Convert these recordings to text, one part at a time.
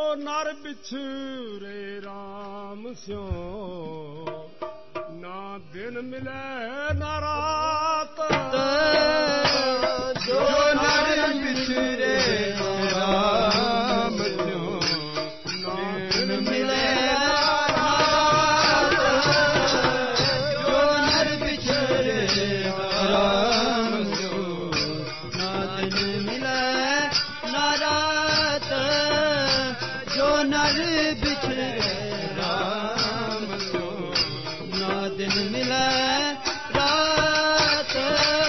ਨਰ ਬਿਛੜੇ ਰਾਮ ਸਿਉ ਨਾ ਦਿਨ ਮਿਲੇ ਨਾ ਰਾਤ ਜੋ ਨਰ ਬਿਛੜੇ ਰਾਮ ਸਿਉ ਨਾ ਦਿਨ ਮਿਲੇ ਨਾ ਰਾਤ ਜੋ ਨਰ ਬਿਛੜੇ ਰਾਮ ਸਿਉ ਨਾ ਦਿਨ ਮਿਲੇ ਨਾ ਰਾਤ ਜੋ ਨਰ ਬਿਛੜੇ ਰਾਮ ਸਿਉ ਨਾ ਦਿਨ ਮਿਲੇ ਰਾਤ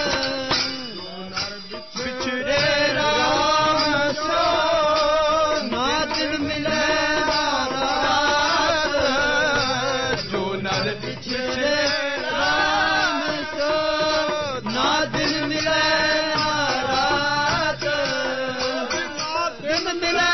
ਬਿਛੜੇ ਰਾਮ ਸਿਉ ਨਾ ਦਿਨ ਮਿਲੇ ਰਾਤ ਜੋ ਨਰ ਬਿਛੜੇ ਰਾਮ ਸਿਉ ਨਾ ਦਿਨ ਮਿਲੇ ਰਾਤ ਦਿਨ ਮਿਲੇ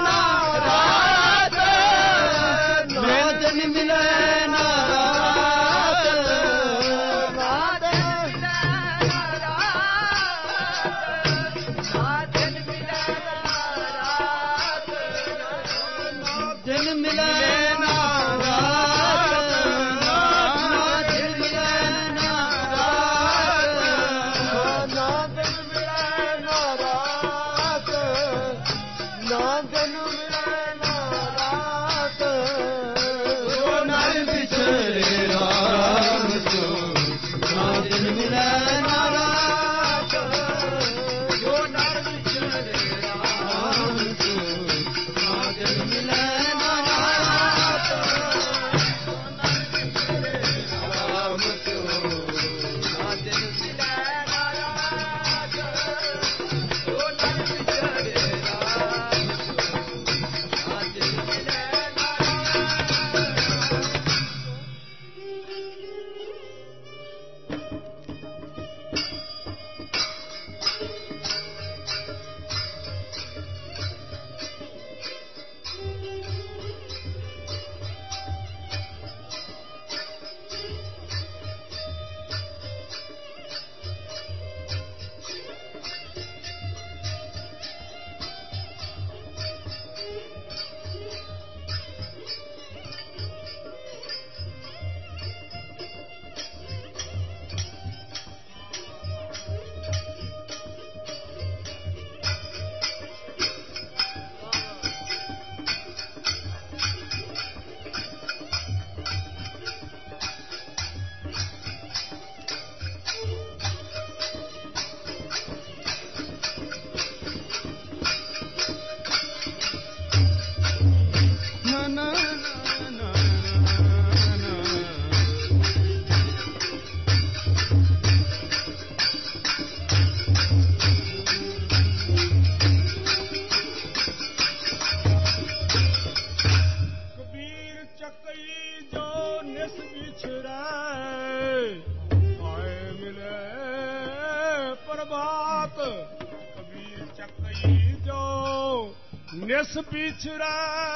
ਨਿਸ ਬਿਛੜੈ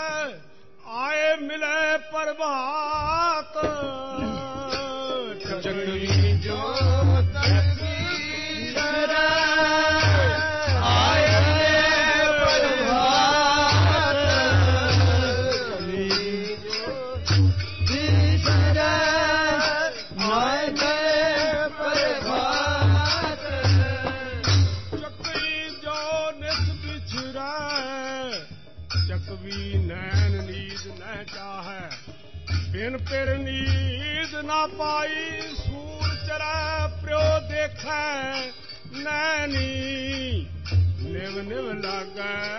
ਆਏ ਮਿਲੇ ਪ੍ਰਭਾਤ ਚੱਕਰੀ ਜੋ ਬਿਛੜੈ ਆਏ ਮਿਲੇ ਪ੍ਰਭਾਤ ਚੱਕਰੀ ਜੋ ਬਿਛੜੈ ਆਏ ਮਿਲੇ ਪ੍ਰਭਾਤ ਚੱਕਰੀ ਜੋ ਨਿਸ ਬਿਛੜੈ ਚਕਵੀ ਨੈਣ ਨੀਂਦ ਨ ਚਾਹੈ ਬਿਨ ਪਿਰ ਨੀਂਦ ਨਾ ਪਾਈ ਸੂਰ ਚਰੈ ਪ੍ਰਿਓ ਦੇਖੈ ਨੈਣੀ ਨਿਵ ਨਿਵ ਲਾਗੈ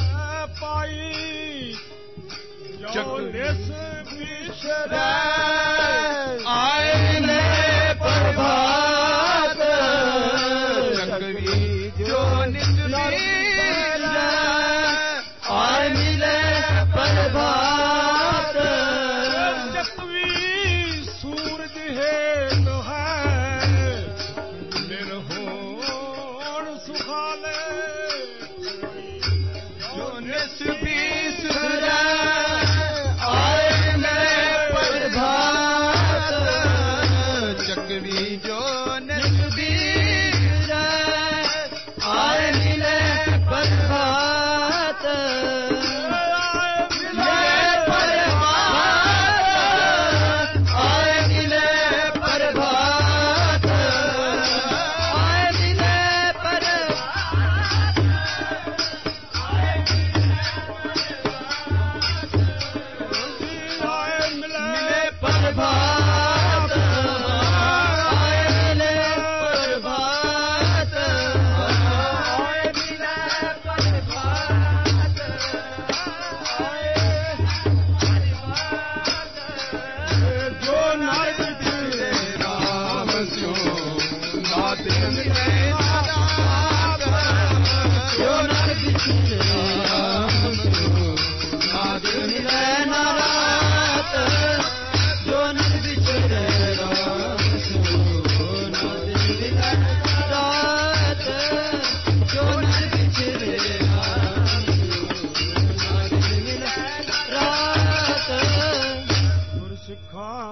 ਪਾਈ ਜੋ ਨਿਸ ਬਿਛੜੈ ਆਏ ਮਿਲੇ ਪ੍ਰਭਾਤ ਚੱਕਵੀ ਜੋ ਨਿਸ ਬਿਛੜੈ ਆਏ ਮਿਲੇ ਪ੍ਰਭਾਤ ਚੱਕਵੀ ਸੂਰਜ ਹੇਤ ਹੈ ਨਿਰਹੋਣ ਸੁਖਾਲੇ ਜੋ ਨਿਸ ਬਿਛੜੈ ਆਏ ਮਿਲੇ ਪ੍ਰਭਾਤ ਚੱਕਵੀ ਜੋ ਨਿਸ ਬਿਛੜੈ ਆਏ ਮਿਲੇ ਪ੍ਰਭਾਤ ਖਾਂ